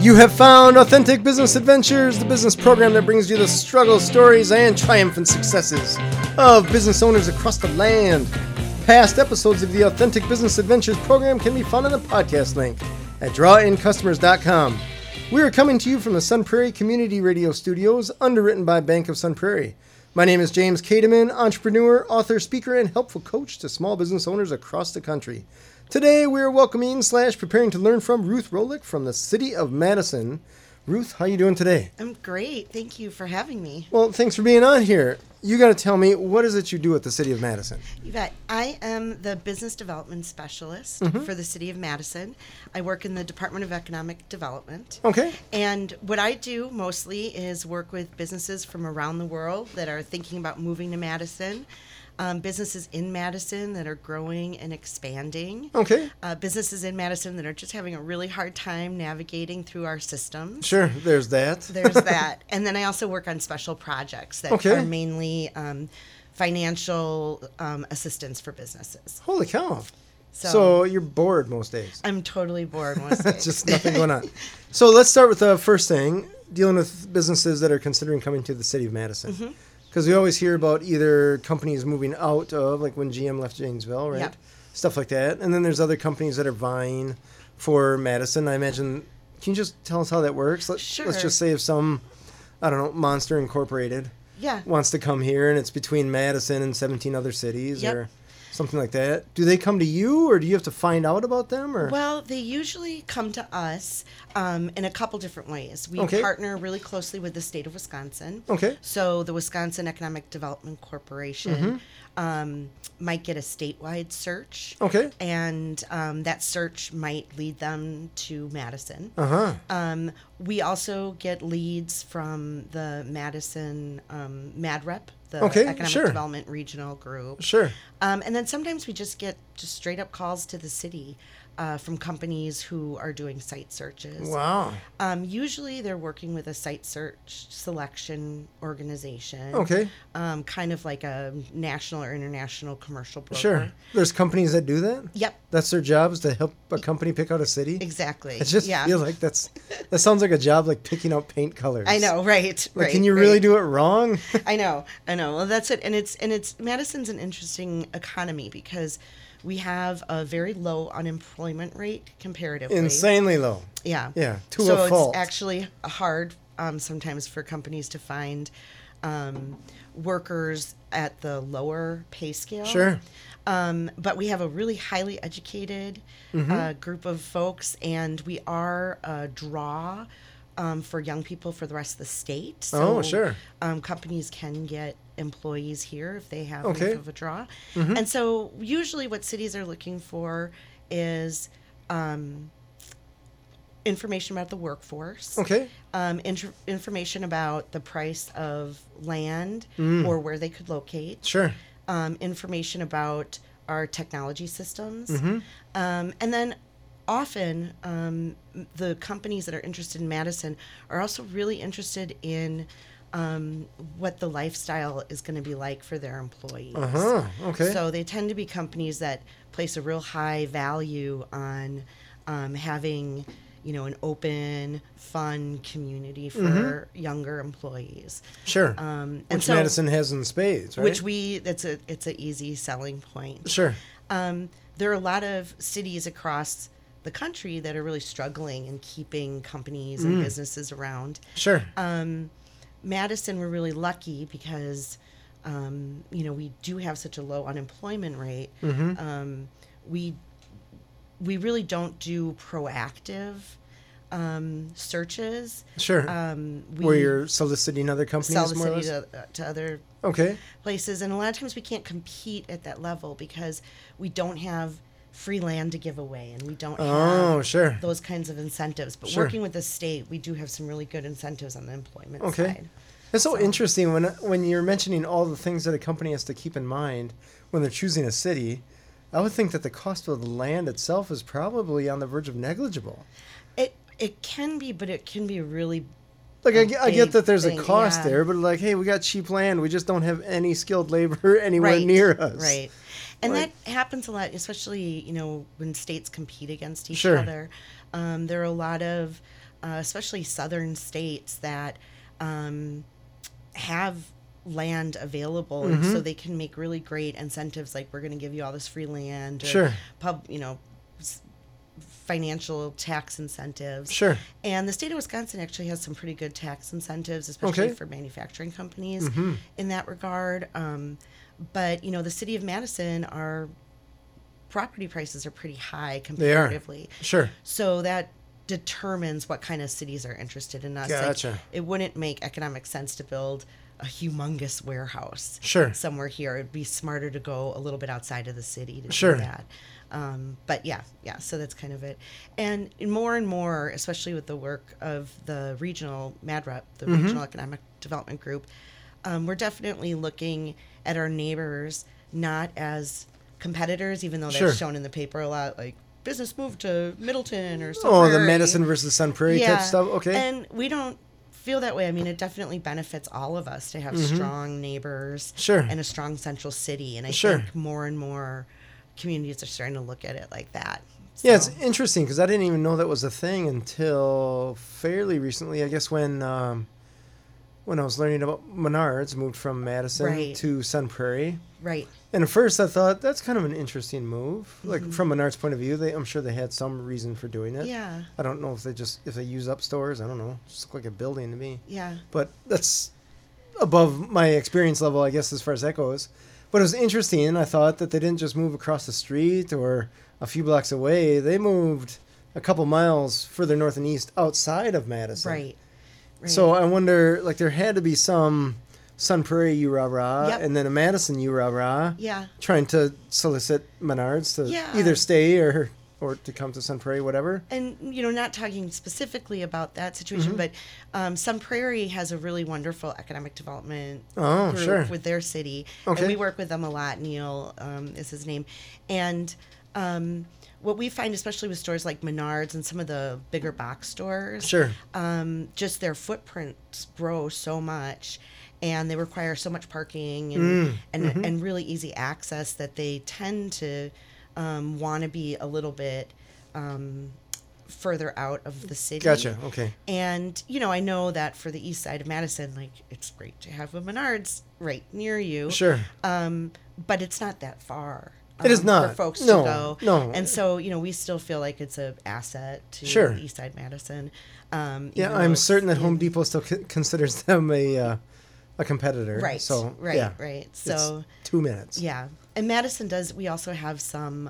You have found Authentic Business Adventures, the business program that brings you the struggles, stories, and triumphant successes of business owners across the land. Past episodes of the Authentic Business Adventures program can be found on the podcast link at drawincustomers.com. We are coming to you from the Sun Prairie Community Radio Studios, underwritten by Bank of Sun Prairie. My name is James Kademan, entrepreneur, author, speaker, and helpful coach to small business owners across the country. Today, we are welcoming / preparing to learn from Ruth Rolick from the city of Madison. Ruth, how are you doing today? I'm great. Thank you for having me. Well, thanks for being on here. You got to tell me, what is it you do at the city of Madison? You bet. I am the business development specialist for the city of Madison. I work in the Department of Economic Development. Okay. And what I do mostly is work with businesses from around the world that are thinking about moving to Madison. Businesses in Madison that are growing and expanding. Okay. Businesses in Madison that are just having a really hard time navigating through our systems. Sure, there's that. There's that. And then I also work on special projects that are mainly financial assistance for businesses. Holy cow. So you're bored most days. I'm totally bored most days. Just nothing going on. So let's start with the first thing, dealing with businesses that are considering coming to the city of Madison. Mm-hmm. Because we always hear about either companies moving out of, like when GM left Janesville, right? Yep. Stuff like that. And then there's other companies that are vying for Madison. I imagine, can you just tell us how that works? Sure. Let's just say if some, I don't know, Monster Incorporated wants to come here and it's between Madison and 17 other cities or something like that. Do they come to you or do you have to find out about them? Or? Well, they usually come to us in a couple different ways. We partner really closely with the state of Wisconsin. Okay. So the Wisconsin Economic Development Corporation might get a statewide search. Okay. And that search might lead them to Madison. We also get leads from the Madison MadRep, the Economic Development Regional Group. Sure. And then sometimes we just get straight up calls to the city from companies who are doing site searches. Wow. Usually they're working with a site search selection organization. Okay. Kind of like a national or international commercial broker. Sure. There's companies that do that? Yep. That's their job, is to help a company pick out a city? Exactly. It just feels like that sounds like a job like picking out paint colors. I know, right. Like, can you really do it wrong? I know. Well, that's it. And it's Madison's an interesting economy because we have a very low unemployment rate comparatively. Insanely low. Yeah. Yeah. To so a fault. It's actually hard sometimes for companies to find workers at the lower pay scale. Sure. But we have a really highly educated group of folks, and we are a draw for young people for the rest of the state. So, companies can get employees here if they have enough of a draw. And so usually what cities are looking for is information about the workforce. Information about the price of land or where they could locate. Sure. Information about our technology systems. And then often the companies that are interested in Madison are also really interested in what the lifestyle is going to be like for their employees. So they tend to be companies that place a real high value on having, an open, fun community for younger employees. Sure. Which Madison has in spades, right? Which it's an easy selling point. Sure. There are a lot of cities across the country that are really struggling in keeping companies and businesses around. Sure. Madison, we're really lucky because, we do have such a low unemployment rate. We really don't do proactive searches. Sure. Where you're soliciting other companies, more or less? To other places. And a lot of times we can't compete at that level because we don't have free land to give away, and we don't have those kinds of incentives. But working with the state, we do have some really good incentives on the employment side. It's so interesting when you're mentioning all the things that a company has to keep in mind when they're choosing a city. I would think that the cost of the land itself is probably on the verge of negligible. It can be, but it can be really like I get that there's a cost there, but like, hey, we got cheap land. We just don't have any skilled labor anywhere near us. Right. And that happens a lot, especially, when states compete against each other. There are a lot of especially southern states that have land available, and so they can make really great incentives, like we're going to give you all this free land, or Sure. Financial tax incentives. Sure. And the state of Wisconsin actually has some pretty good tax incentives, especially for manufacturing companies in that regard. But, the city of Madison, our property prices are pretty high comparatively. They are. Sure. So that determines what kind of cities are interested in us. Gotcha. Like, it wouldn't make economic sense to build a humongous warehouse somewhere here. It'd be smarter to go a little bit outside of the city to do that. But yeah, so that's kind of it. And more, especially with the work of the regional MADREP, the Regional Economic Development Group, we're definitely looking at our neighbors not as competitors, even though that's shown in the paper a lot, like business moved to Middleton or Sun Prairie. The Madison versus Sun Prairie type stuff. Okay. And we don't feel that way. I mean, it definitely benefits all of us to have strong neighbors and a strong central city. And I think more and more communities are starting to look at it like that. So. Yeah, it's interesting because I didn't even know that was a thing until fairly recently. I guess when I was learning about Menards moved from Madison to Sun Prairie. Right. And at first I thought that's kind of an interesting move. Like from Menards' point of view, I'm sure they had some reason for doing it. Yeah. I don't know if they use up stores. I don't know. It just looked like a building to me. Yeah. But that's above my experience level, I guess, as far as that goes. But it was interesting. I thought that they didn't just move across the street or a few blocks away. They moved a couple miles further north and east outside of Madison. Right. So I wonder, like, there had to be some Sun Prairie U-Rah-Rah and then a Madison U-Rah-Rah trying to solicit Menards to either stay or to come to Sun Prairie, whatever. And, not talking specifically about that situation, but Sun Prairie has a really wonderful economic development group with their city. Okay. And we work with them a lot. Neil is his name. And what we find, especially with stores like Menards and some of the bigger box stores, just their footprints grow so much. And they require so much parking and really easy access that they tend to want to be a little bit further out of the city. Gotcha. Okay. And, I know that for the east side of Madison, like, it's great to have a Menards right near you. Sure. But it's not that far. It is not. For folks to go. No. And so, we still feel like it's an asset to east side Madison. I'm certain that Home Depot still considers them a competitor. Right. So, right. So it's 2 minutes. Yeah. And Madison we also have some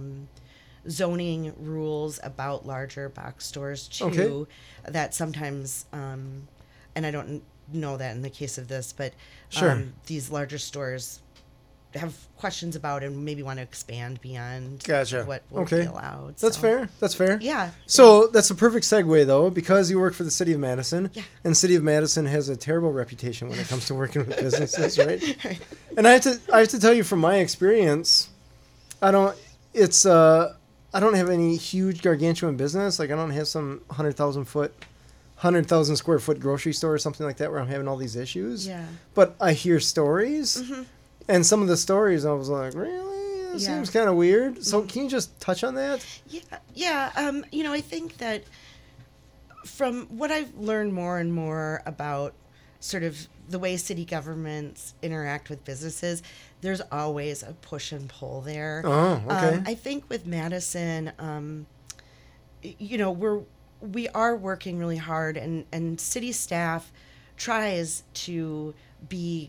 zoning rules about larger box stores too, that sometimes, and I don't know that in the case of this, but these larger stores have questions about and maybe want to expand beyond what will be allowed. That's fair. That's fair. Yeah. So that's a perfect segue, though, because you work for the City of Madison, and the City of Madison has a terrible reputation when it comes to working with businesses, right? And I have to tell you from my experience, I don't have any huge gargantuan business. Like, I don't have some 100,000 square foot grocery store or something like that where I'm having all these issues. Yeah. But I hear stories. And some of the stories, I was like, really? It seems kind of weird. So can you just touch on that? Yeah. I think that from what I've learned more and more about sort of the way city governments interact with businesses, there's always a push and pull there. Oh, okay. I think with Madison, we are working really hard, and city staff tries to be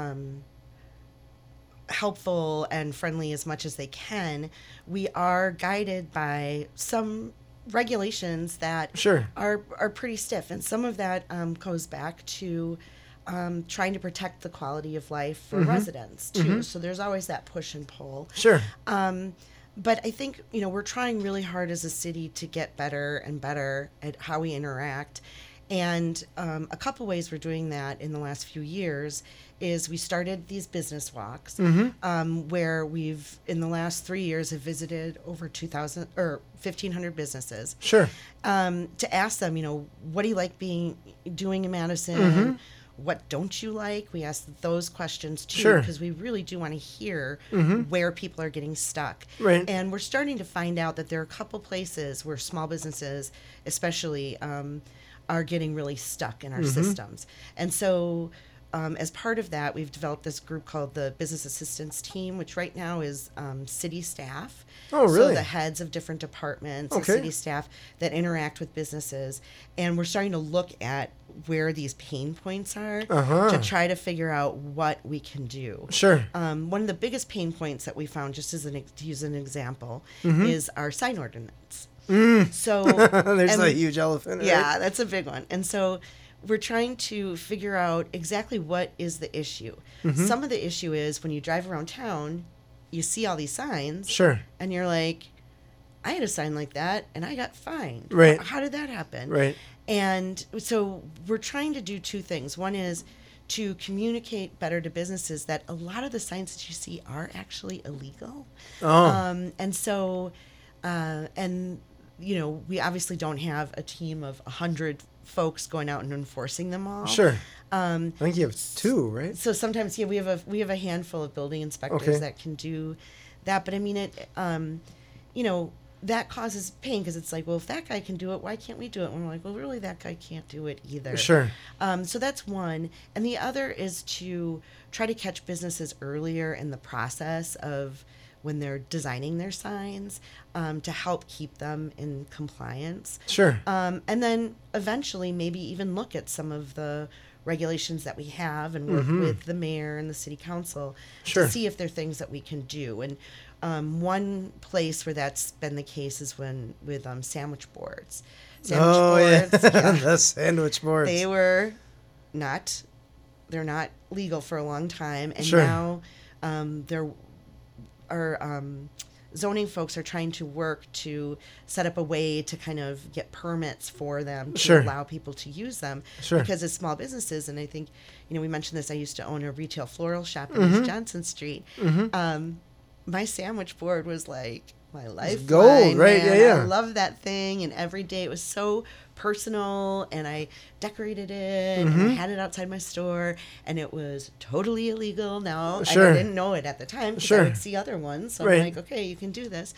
helpful and friendly as much as they can. We are guided by some regulations that are pretty stiff, and some of that goes back to trying to protect the quality of life for residents too. So there's always that push and pull. But I think we're trying really hard as a city to get better and better at how we interact. And a couple ways we're doing that in the last few years is we started these business walks where we've, in the last 3 years, have visited over 2,000 or 1,500 businesses. To ask them, what do you like doing in Madison? what don't you like? We ask those questions too, Sure. because we really do want to hear where people are getting stuck. Right. And we're starting to find out that there are a couple places where small businesses, especially, are getting really stuck in our systems. And so, as part of that, we've developed this group called the Business Assistance Team, which right now is city staff. Oh, So really? the heads of different departments, Okay. the city staff that interact with businesses. And we're starting to look at where these pain points are to try to figure out what we can do. Sure. One of the biggest pain points that we found, just as to use an example, is our sign ordinance. So There's and- a huge elephant. yeah, Right? that's a big one. And so we're trying to figure out exactly what is the issue. Some of the issue is when you drive around town, you see all these signs, Sure. and you're like, I had a sign like that, and I got fined. Right. How did that happen? Right. And so we're trying to do two things. One is to communicate better to businesses that a lot of the signs that you see are actually illegal. Oh. And so, and you know, we obviously don't have a team of 100 folks going out and enforcing them all. Sure. I think you have 2, right? So sometimes, yeah, we have a handful of building inspectors Okay. that can do that. But I mean, it, you know, that causes pain because it's like, well, if that guy can do it, why can't we do it? And we're like, well, really, that guy can't do it either. Sure. So that's one. And the other is to try to catch businesses earlier in the process of when they're designing their signs, to help keep them in compliance. Sure. And then eventually maybe even look at some of the regulations that we have and work with the mayor and the city council Sure. to see if there are things that we can do. And one place where that's been the case is with sandwich boards. Sandwich boards, yeah. The sandwich boards. they're not legal for a long time, and Sure. now our zoning folks are trying to work to set up a way to kind of get permits for them to Sure. allow people to use them. Sure. Because as small businesses, and I think, you know, we mentioned this, I used to own a retail floral shop in East Johnson Street. My sandwich board was like my lifeline. gold, right? man. Yeah, yeah. I love that thing, and every day it was so personal, and I decorated it, and I had it outside my store, and it was totally illegal now. Sure. And I didn't know it at the time because Sure. I would see other ones, so Right. I'm like, okay, you can do this.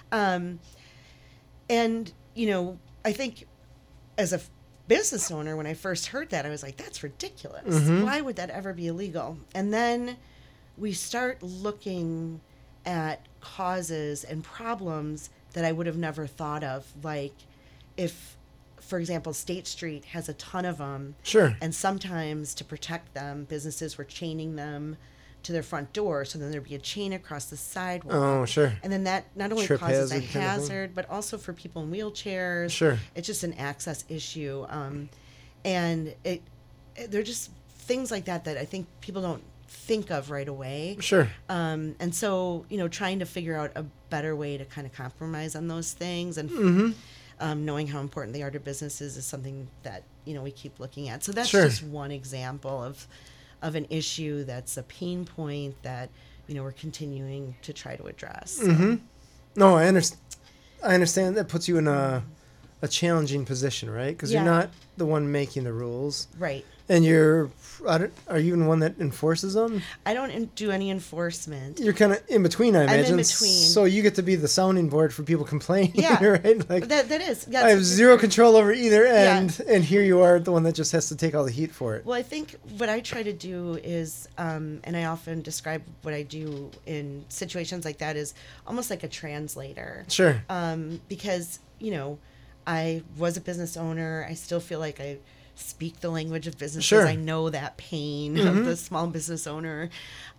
And, you know, I think as a business owner, when I first heard that, I was like, that's ridiculous. Why would that ever be illegal? And then we start looking at causes and problems that I would have never thought of. Like if, for example, State Street has a ton of them. Sure. And sometimes to protect them, businesses were chaining them to their front door. So then there'd be a chain across the sidewalk. Oh, sure. And then that not only Trip causes a hazard kind of thing. hazard, but also for people in wheelchairs. Sure. It's just an access issue. And they're just things like that I think people don't think of right away. Sure. And so, you know, trying to figure out a better way to kind of compromise on those things and knowing how important they are to businesses is something that, you know, we keep looking at. So that's Sure. just one example of an issue that's a pain point that, you know, we're continuing to try to address. So. No, I understand that puts you in a challenging position, right? Because Yeah. you're not the one making the rules. Right. And are you the one that enforces them? I don't do any enforcement. You're kind of in between, I I'm in imagine. between. So you get to be the sounding board for people complaining, Yeah. right? Like, That is. I have zero control over either Yeah. end, and here you are, the one that just has to take all the heat for it. Well, I think what I try to do is, and I often describe what I do in situations like that is almost like a translator. Sure. Because, you know, I was a business owner. I still feel like I speak the language of businesses. Sure. I know that pain of the small business owner.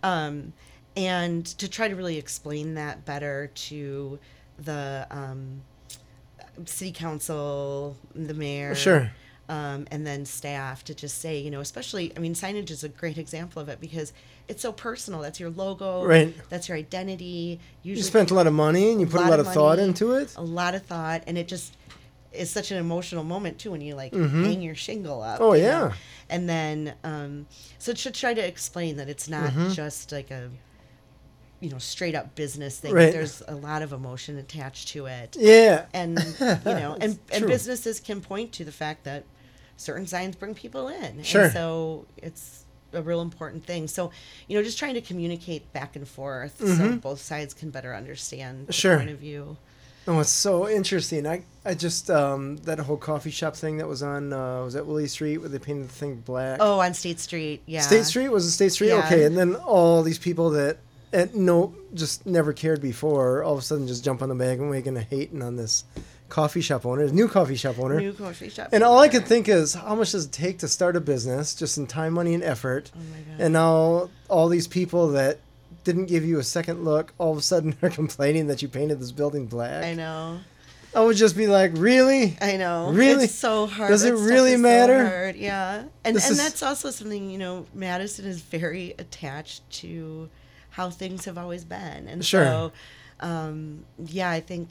And to try to really explain that better to the city council, the mayor. Sure. And then staff to just say, you know, especially, I mean, signage is a great example of it because it's so personal. That's your logo. Right. That's your identity. You Usually spent a lot of money, and you put a lot of thought money, into it. A lot of thought. And it just is such an emotional moment, too, when you, like, hang your shingle up. Oh, you yeah. know? And then, so to try to explain that it's not just like a, you know, straight up business thing. Right. There's a lot of emotion attached to it. Yeah. And, you know, and True. businesses can point to the fact that certain signs bring people in. Sure. And so it's a real important thing. So, just trying to communicate back and forth so both sides can better understand the Sure. point of view. Oh, it's so interesting. I just, that whole coffee shop thing that was on, was that Willie Street where they painted the thing black? Oh, on State Street, yeah. State Street? Was it State Street? Yeah. Okay. And then all these people that just never cared before, all of a sudden just jump on the bandwagon and hating on this coffee shop owner, new coffee shop owner. New coffee shop And owner. all I could think is, how much does it take to start a business, just in time, money, and effort? Oh my God. And now all these people that didn't give you a second look, all of a sudden are complaining that you painted this building black. I know. I would just be like, really? I know. Really? It's so hard. Does it That stuff really is so matter? hard. Yeah. And This is- that's also something, Madison is very attached to how things have always been. And Sure. so, I think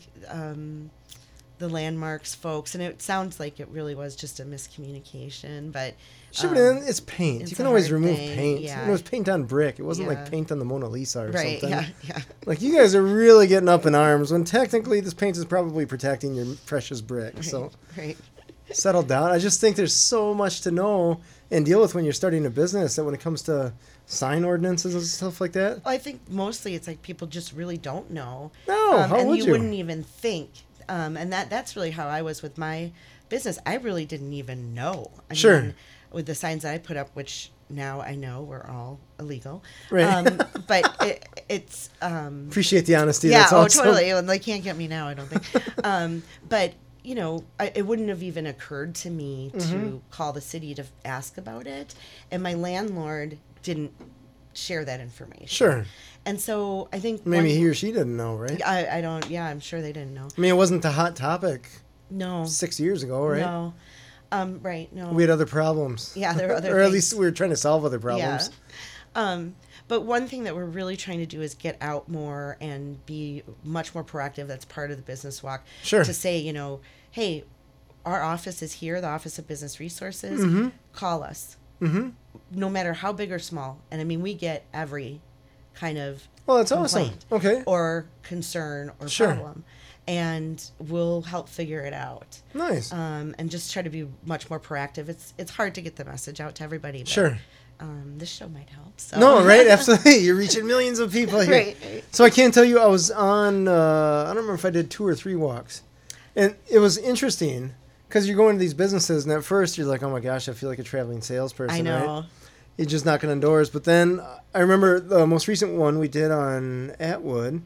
the Landmarks folks, and it sounds like it really was just a miscommunication, but Sure, but then it's paint. it's You can a always hard remove thing, paint. yeah. It was paint on brick. It wasn't Yeah. like paint on the Mona Lisa or right, something. yeah. Like, you guys are really getting up in arms when technically this paint is probably protecting your precious brick. Right, So right. settle down. I just think there's so much to know and deal with when you're starting a business that when it comes to sign ordinances and stuff like that. I think mostly it's like people just really don't know. No, how and would you you? wouldn't even think. And that's really how I was with my business. I really didn't even know. I Sure. mean, with the signs that I put up, which now I know were all illegal. Right. But it's Appreciate the honesty. yeah, That's awesome. totally. And they can't get me now, I don't think. But it wouldn't have even occurred to me to call the city to ask about it, and my landlord didn't share that information. Sure. And so I think Maybe he or she didn't know, right? I don't. Yeah, I'm sure they didn't know. I mean, it wasn't the hot topic No. 6 years ago, right? No. Right. No. We had other problems. Yeah, there were other or at things. least we were trying to solve other problems. Yeah. But one thing that we're really trying to do is get out more and be much more proactive. That's part of the business walk. Sure. To say, hey, our office is here, the Office of Business Resources. Mm-hmm. Call us. Mm-hmm. No matter how big or small. And I mean, we get every kind of Well, that's awesome. complaint Okay. or concern or Sure. problem. And we'll help figure it out. Nice. And just try to be much more proactive. It's hard to get the message out to everybody. But, Sure. this show might help. So. No, right? Absolutely. You're reaching millions of people here. Right. So I can't tell you, I was on, I don't remember if I did 2 or 3 walks. And it was interesting because you're going to these businesses, and at first you're like, oh my gosh, I feel like a traveling salesperson. I know. Right? You're just knocking on doors. But then I remember the most recent one we did on Atwood.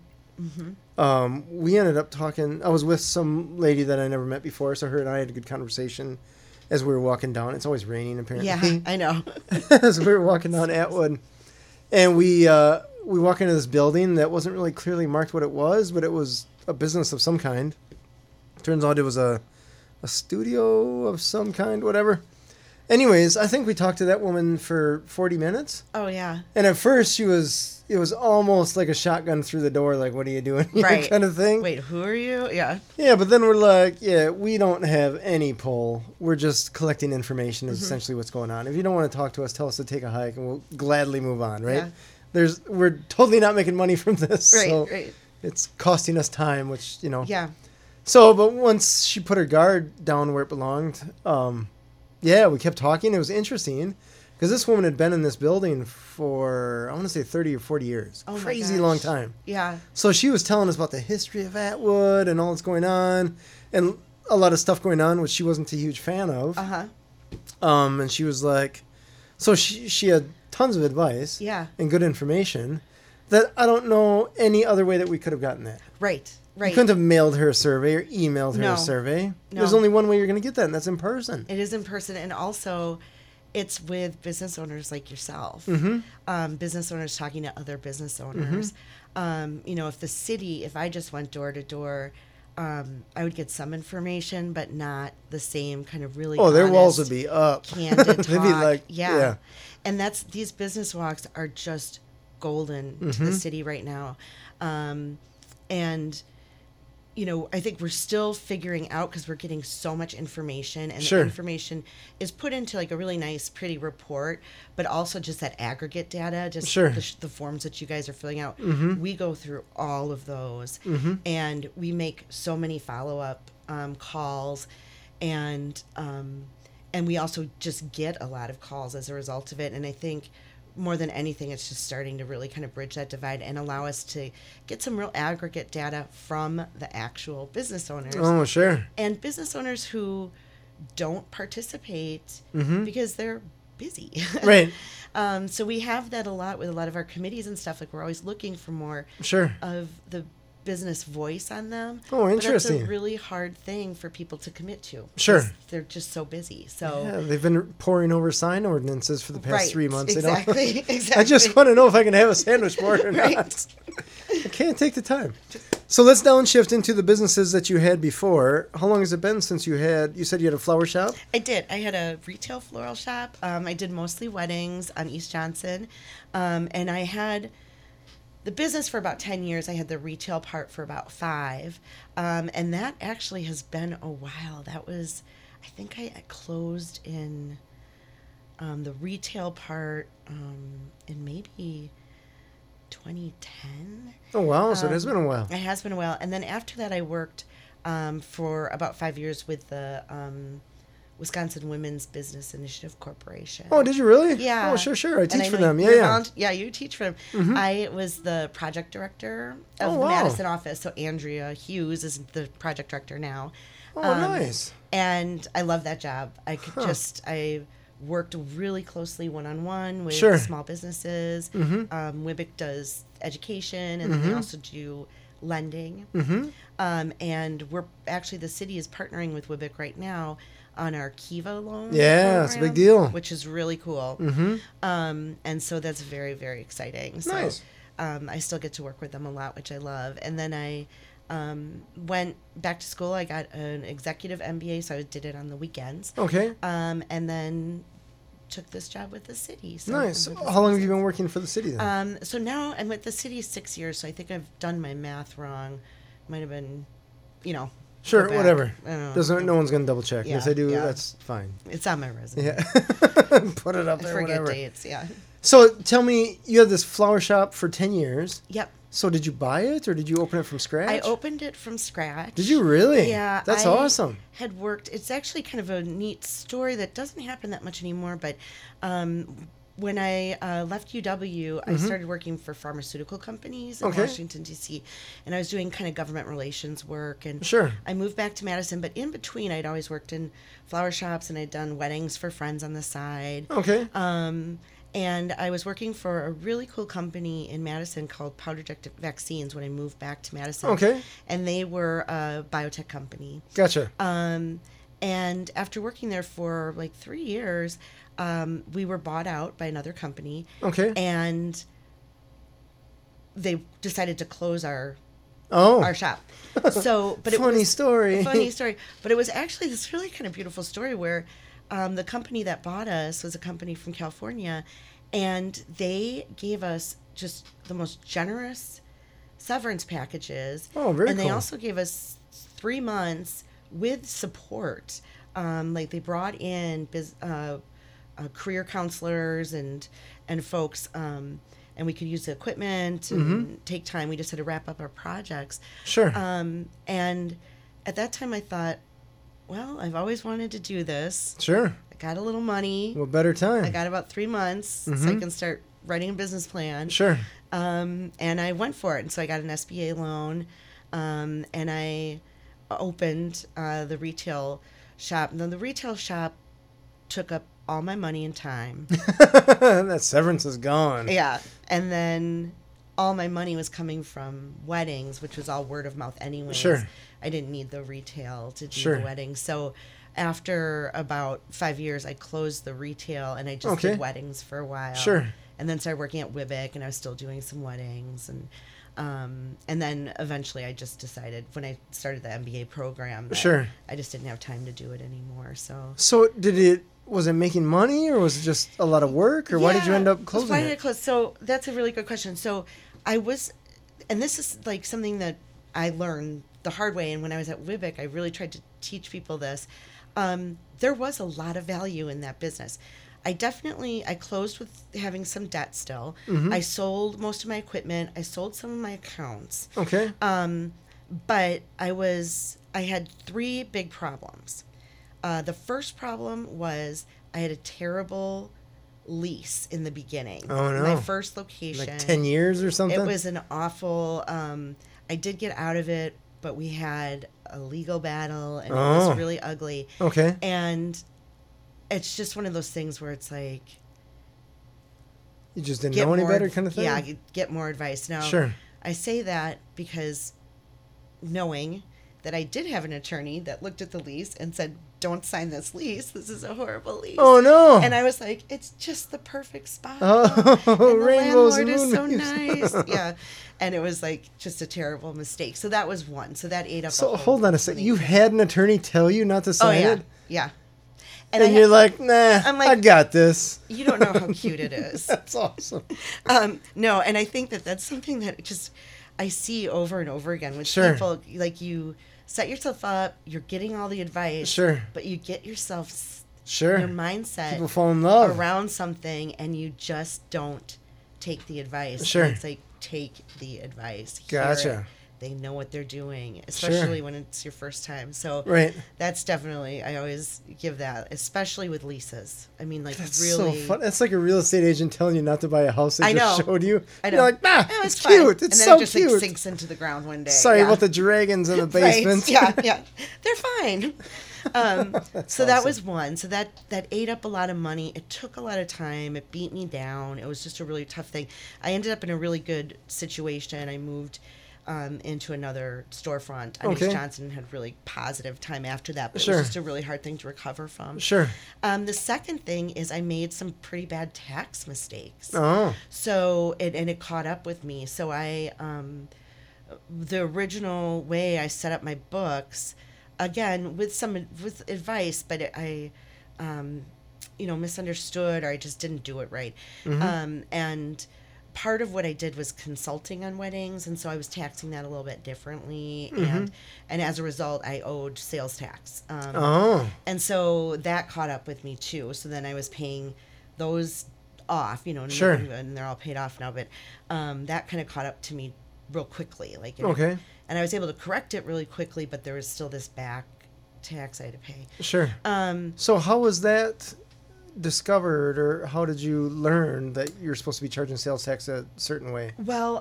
We ended up talking. I was with some lady that I never met before, so her and I had a good conversation as we were walking down. It's always raining, apparently. Yeah, I know. As we were walking down Atwood, and we walk into this building that wasn't really clearly marked what it was, but it was a business of some kind. Turns out it was a studio of some kind, whatever. Anyways, I think we talked to that woman for 40 minutes. Oh, yeah. And at first it was almost like a shotgun through the door, like, what are you doing here, Right. kind of thing. Wait, who are you? Yeah. Yeah, but then we're like, yeah, we don't have any pull. We're just collecting information is essentially what's going on. If you don't want to talk to us, tell us to take a hike, and we'll gladly move on, right? Yeah. We're totally not making money from this. Right, so right. It's costing us time, which, Yeah. So, but once she put her guard down where it belonged, we kept talking. It was interesting because this woman had been in this building for, I want to say 30 or 40 years. Oh, my Crazy gosh. long time. Yeah. So she was telling us about the history of Atwood and all that's going on and a lot of stuff going on, which she wasn't a huge fan of. Uh-huh. And she was like, so she had tons of advice Yeah. and good information that I don't know any other way that we could have gotten that. Right. Right. You couldn't have mailed her a survey or emailed her No. a survey. No. There's only one way you're going to get that, and that's in person. It is in person, and also it's with business owners like yourself. Business owners talking to other business owners. If I just went door to door, I would get some information, but not the same kind of really. Oh, their walls honest, would be up. candid talk. They'd be like, yeah. And these business walks are just golden to Mm-hmm. the city right now. I think we're still figuring out because we're getting so much information, and Sure. the information is put into like a really nice, pretty report, but also just that aggregate data, just Sure. the forms that you guys are filling out. Mm-hmm. We go through all of those, and we make so many follow-up calls, and And we also just get a lot of calls as a result of it. And I think more than anything, it's just starting to really kind of bridge that divide and allow us to get some real aggregate data from the actual business owners. Oh, sure. And business owners who don't participate because they're busy. Right. So we have that a lot with a lot of our committees and stuff. Like, we're always looking for more Sure. of the business voice on them. Oh, interesting. But that's a really hard thing for people to commit to. Sure. They're just so busy. So Yeah, they've been poring over sign ordinances for the past 3 months. Exactly. You know? Exactly. I just want to know if I can have a sandwich board or Right. not. I can't take the time. So let's downshift into the businesses that you had before. How long has it been since you said you had a flower shop? I did. I had a retail floral shop. I did mostly weddings on East Johnson. And I had the business for about 10 years. I had the retail part for about 5. And that actually has been a while. That was, I think I closed in the retail part in maybe 2010. Oh, wow. So it has been a while. It has been a while. And then after that, I worked for about 5 years with the Wisconsin Women's Business Initiative Corporation. Oh, did you really? Yeah. Oh, sure. I And teach for know them. you're Yeah. Yeah, you teach for them. I was the project director of Oh, the wow. Madison office. So Andrea Hughes is the project director now. Oh, nice. And I love that job. I worked really closely one-on-one with Sure. small businesses. WIBIC does education, and then they also do lending. And the city is partnering with WIBIC right now on our Kiva loan. Yeah, it's a big program, deal. which is really cool. And so that's very, very exciting. So, Nice. I still get to work with them a lot, which I love. And then I went back to school. I got an executive MBA, so I did it on the weekends. Okay. And then took this job with the city. So Nice. I'm with the How long have city. you been working for the city then? So now I'm with the city 6 years, so I think I've done my math wrong. Might have been, Sure, go back. whatever. I don't know. No one's going to double check. Yeah, If they do, yeah. that's fine. It's on my resume. Yeah. Put it up I there, forget whatever. dates, yeah. So tell me, you had this flower shop for 10 years. Yep. So did you buy it or did you open it from scratch? I opened it from scratch. Did you really? Yeah. That's I awesome. Had worked, it's actually kind of a neat story that doesn't happen that much anymore, but when I left UW, I started working for pharmaceutical companies in Okay. Washington, D.C., and I was doing kind of government relations work. And Sure. I moved back to Madison, but in between, I'd always worked in flower shops, and I'd done weddings for friends on the side. Okay. And I was working for a really cool company in Madison called Powderjet Vaccines when I moved back to Madison. Okay. And they were a biotech company. Gotcha. And after working there for like 3 years, we were bought out by another company. Okay. And they decided to close our Oh. shop. So, but Funny it was story. Funny story. But it was actually this really kind of beautiful story where the company that bought us was a company from California, and they gave us just the most generous severance packages. Oh, very And they cool. also gave us 3 months with support. Like they brought in career counselors and folks, and we could use the equipment and take time. We just had to wrap up our projects. Sure. And at that time I thought, well, I've always wanted to do this. Sure. I got a little money. Well, better time. I got about 3 months so I can start writing a business plan. Sure. And I went for it. And so I got an SBA loan, and I opened the retail shop. And then the retail shop took up all my money and time. That severance is gone. Yeah. And then all my money was coming from weddings, which was all word of mouth anyways. Sure. I didn't need the retail to do Sure. the weddings. So after about 5 years, I closed the retail and I just Okay. did weddings for a while. Sure. And then started working at WIBIC, and I was still doing some weddings. And then eventually I just decided when I started the MBA program that Sure. I just didn't have time to do it anymore. So So was it making money or was it just a lot of work or why did you end up closing why did it? it close? So that's a really good question. So I was, and this is like something that I learned the hard way. And when I was at WIBIC, I really tried to teach people this. There was a lot of value in that business. I closed with having some debt still. I sold most of my equipment. I sold some of my accounts. Okay. But I had 3 big problems. The first problem was I had a terrible lease in the beginning. Oh, no. My first location. Like 10 years or something? It was an awful, I did get out of it, but we had a legal battle and it was really ugly. Okay. And it's just one of those things where it's like, you just didn't know any better kind of thing? Yeah, get more advice. Now, sure. I say that because knowing that I did have an attorney that looked at the lease and said, don't sign this lease. This is a horrible lease. Oh, no. And I was like, it's just the perfect spot. Oh, and the rainbows landlord and is so moonbeams. nice. Yeah. And it was like just a terrible mistake. So that was one. So that ate up. So hold on a second. You had an attorney tell you not to sign yeah. it? Yeah. And you're like, nah, I'm like, I got this. You don't know how cute it is. That's awesome. No, and I think that that's something that just I see over and over again with Sure. people. Like you set yourself up, you're getting all the advice. Sure. But you get yourself Sure. your mindset People fall in love around something and you just don't take the advice. Sure. And it's like, take the advice. Hear Gotcha. it. They know what they're doing, especially when it's your first time. So Right. that's definitely, I always give that, especially with leases. I mean, like, That's really. so fun. That's like a real estate agent telling you not to buy a house they I just know. showed you. I know. You're like, nah, Oh, it's fine. cute. It's and then so it just cute. like sinks into the ground one day. Sorry yeah. about the dragons in the basement. Right. Yeah. They're fine. So that awesome. was one. So that ate up a lot of money. It took a lot of time. It beat me down. It was just a really tough thing. I ended up in a really good situation. I moved into another storefront. Okay. Ms. Johnson had really positive time after that, but Sure. it was just a really hard thing to recover from. Sure. The second thing is I made some pretty bad tax mistakes. Oh. So it caught up with me. So I the original way I set up my books, again with advice, but I misunderstood, or I just didn't do it right. And part of what I did was consulting on weddings, and so I was taxing that a little bit differently, and as a result, I owed sales tax. And so that caught up with me too. So then I was paying those off, and, Sure. and they're all paid off now. But that kind of caught up to me real quickly, Okay. and I was able to correct it really quickly, but there was still this back tax I had to pay. Sure. So how was that discovered, or how did you learn that you're supposed to be charging sales tax a certain way? Well,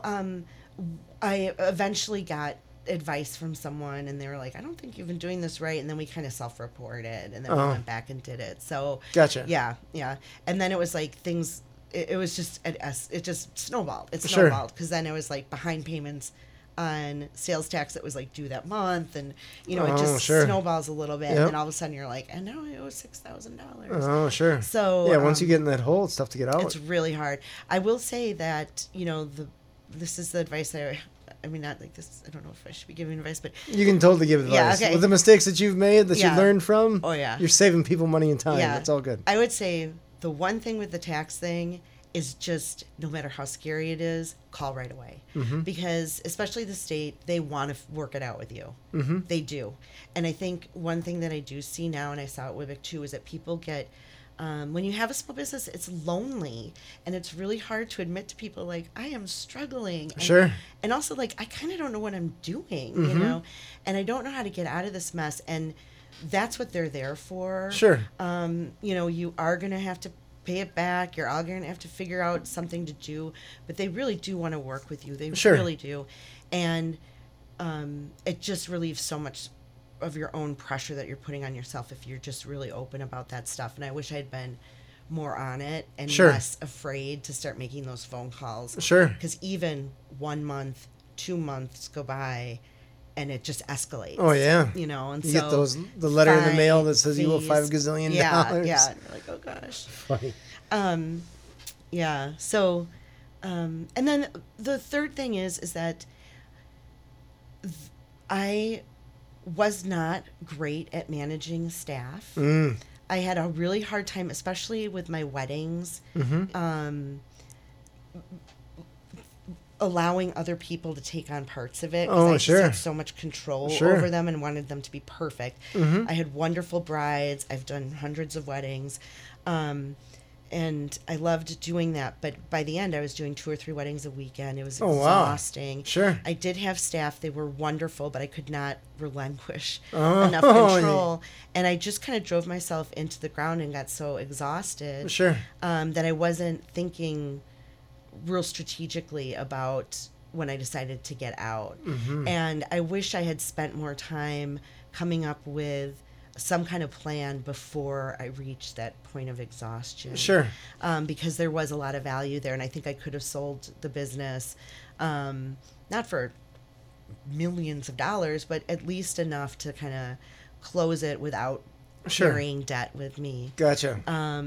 I eventually got advice from someone, and they were like, I don't think you've been doing this right. And then we kind of self-reported, and then we went back and did it. So Gotcha. Yeah. And then it was like things, it was just, it just snowballed. It Sure. snowballed because then it was like behind payments on sales tax that was like due that month, and it just sure. snowballs a little bit, Yep. and then all of a sudden you're like, and now I owe $6,000. Oh, sure. So yeah, once you get in that hole, it's tough to get out. it's really hard. I will say that this is the advice that I mean, not like this. I don't know if I should be giving advice, but You can totally give advice. Yeah, okay. With the mistakes that you've made, that Yeah. you learned from, Oh, yeah. you're saving people money and time. Yeah. That's all good. I would say the one thing with the tax thing is just, no matter how scary it is, call right away. Because especially the state, they want to work it out with you. They do. And I think one thing that I do see now, and I saw it with Wibic too, is that people get, when you have a small business, it's lonely, and it's really hard to admit to people, like, I am struggling. Sure. And also, like, I kind of don't know what I'm doing, and I don't know how to get out of this mess. And that's what they're there for. Sure. You are going to have to pay it back. You're all going to have to figure out something to do, but they really do want to work with you. They Sure. really do. And it just relieves so much of your own pressure that you're putting on yourself if you're just really open about that stuff. And I wish I'd been more on it and Sure. less afraid to start making those phone calls. Sure. Because even 1 month, 2 months go by, and it just escalates. Oh, yeah. And You so get the letter in the mail that says you owe fees. $5 gazillion. Yeah, and you're like, oh gosh. Funny. Yeah. So, and then the third thing is that I was not great at managing staff. I had a really hard time, especially with my weddings, allowing other people to take on parts of it. 'Cause Oh, I just sure. had so much control Sure. over them and wanted them to be perfect. I had wonderful brides. I've done hundreds of weddings. and I loved doing that. But by the end, I was doing 2 or 3 weddings a weekend. It was Oh, wow. exhausting. Sure. I did have staff. They were wonderful, but I could not relinquish Oh, enough control. And I just kind of drove myself into the ground and got so exhausted Sure. that I wasn't thinking real strategically about when I decided to get out. And I wish I had spent more time coming up with some kind of plan before I reached that point of exhaustion. Sure. Because there was a lot of value there, and I think I could have sold the business, not for millions of dollars, but at least enough to kind of close it without Sure. carrying debt with me. Gotcha.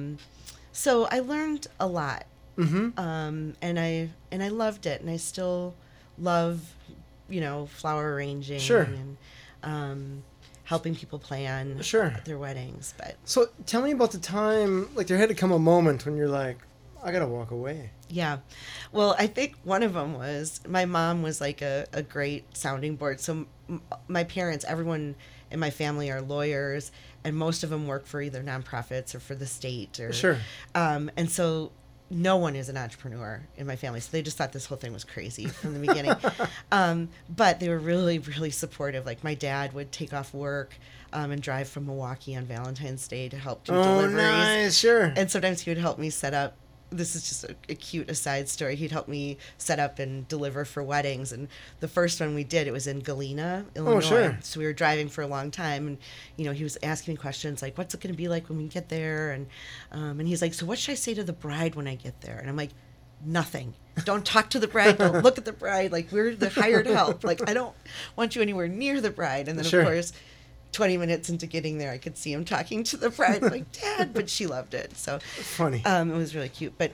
So I learned a lot, and I loved it, and I still love, flower arranging Sure. and helping people plan Sure. their weddings. But So tell me about the time, like there had to come a moment when you're like, I gotta walk away. yeah, well, I think one of them was my mom was like a great sounding board. So my parents, everyone in my family are lawyers, and most of them work for either nonprofits or for the state. Or Sure. And so no one is an entrepreneur in my family, so they just thought this whole thing was crazy from the beginning. But they were really, really supportive. Like my dad would take off work and drive from Milwaukee on Valentine's Day to help do deliveries. Nice. Sure. And sometimes he would help me set up. This is just a cute aside story. He'd help me set up and deliver for weddings. And the first one we did, it was in Galena, Illinois. Sure. So we were driving for a long time. And, he was asking me questions like, what's it going to be like when we get there? And he's like, so what should I say to the bride when I get there? And I'm like, nothing. Don't talk to the bride. Don't look at the bride. Like, we're the hired help. Like, I don't want you anywhere near the bride. And then, Sure. of course, 20 minutes into getting there, I could see him talking to the bride. I'm like, Dad, but she loved it. So Funny. it was really cute. But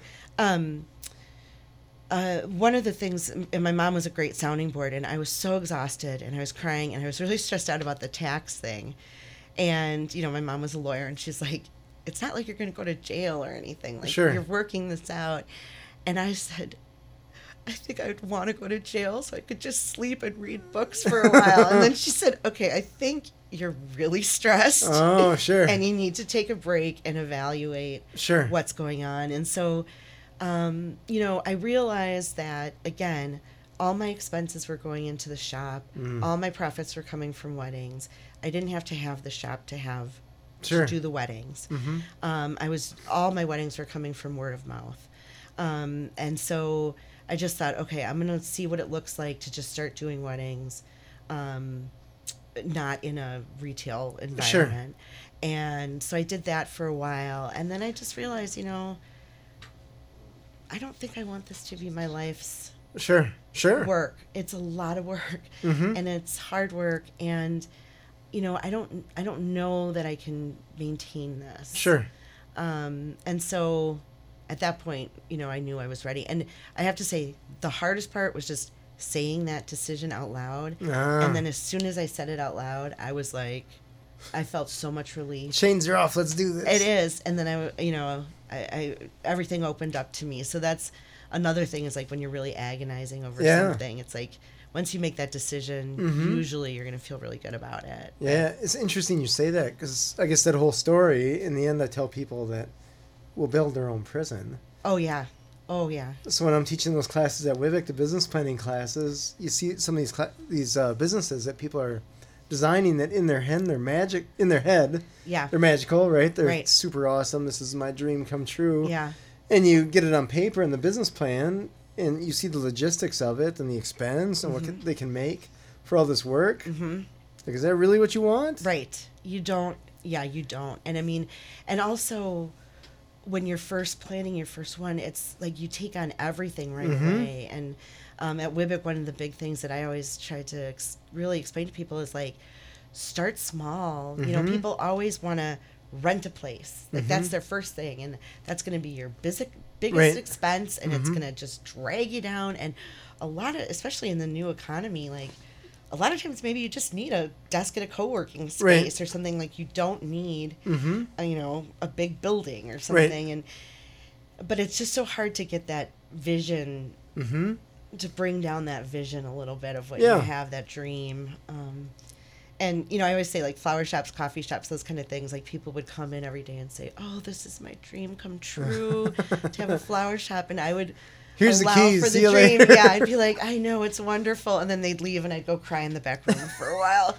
one of the things, and my mom was a great sounding board, and I was so exhausted, and I was crying, and I was really stressed out about the tax thing. And, my mom was a lawyer, and she's like, it's not like you're going to go to jail or anything. Like, Sure. you're working this out. And I said, I think I'd want to go to jail so I could just sleep and read books for a while. And then she said, okay, I think you're really stressed. Oh, sure. And you need to take a break and evaluate Sure. what's going on. And so, I realized that, again, all my expenses were going into the shop. All my profits were coming from weddings. I didn't have to have the shop to Sure. do the weddings. All my weddings were coming from word of mouth. And so I just thought, okay, I'm going to see what it looks like to just start doing weddings, not in a retail environment. Sure. And so I did that for a while. And then I just realized, I don't think I want this to be my life's Sure. work. It's a lot of work, and it's hard work. And, I don't know that I can maintain this. Sure. And so at that point, I knew I was ready. And I have to say, the hardest part was just saying that decision out loud. And then as soon as I said it out loud, I was like, I felt so much relief. Chains are off. Let's do this. It is. And then I everything opened up to me. So that's another thing, is like when you're really agonizing over something, it's like once you make that decision, usually you're going to feel really good about it. Yeah, it's interesting you say that, because I guess that whole story, in the end, I tell people that we'll build their own prison. Oh, yeah. Oh, yeah. So when I'm teaching those classes at WIVIC, the business planning classes, you see some of these businesses that people are designing that in their head, Yeah. they're magical, right? They're Right. super awesome. This is my dream come true. Yeah. And you get it on paper in the business plan, and you see the logistics of it and the expense and what they can make for all this work. Like, is that really what you want? Right. You don't. Yeah, you don't. And I mean, and also when you're first planning your first one, it's like you take on everything right away. And at WIBIC, one of the big things that I always try to really explain to people is like, start small. People always want to rent a place. Like that's their first thing. And that's going to be your biggest expense. And it's going to just drag you down. And a lot of, especially in the new economy, like a lot of times maybe you just need a desk at a co-working space or something. Like you don't need, a big building or something. But it's just so hard to get that vision, to bring down that vision a little bit of what you have, that dream. And, you know, I always say, like, flower shops, coffee shops, those kind of things. Like, people would come in every day and say, oh, this is my dream come true to have a flower shop. And I would Here's allow the keys. for See the you dream. later. Yeah, I'd be like, I know, it's wonderful. And then they'd leave, and I'd go cry in the back room for a while.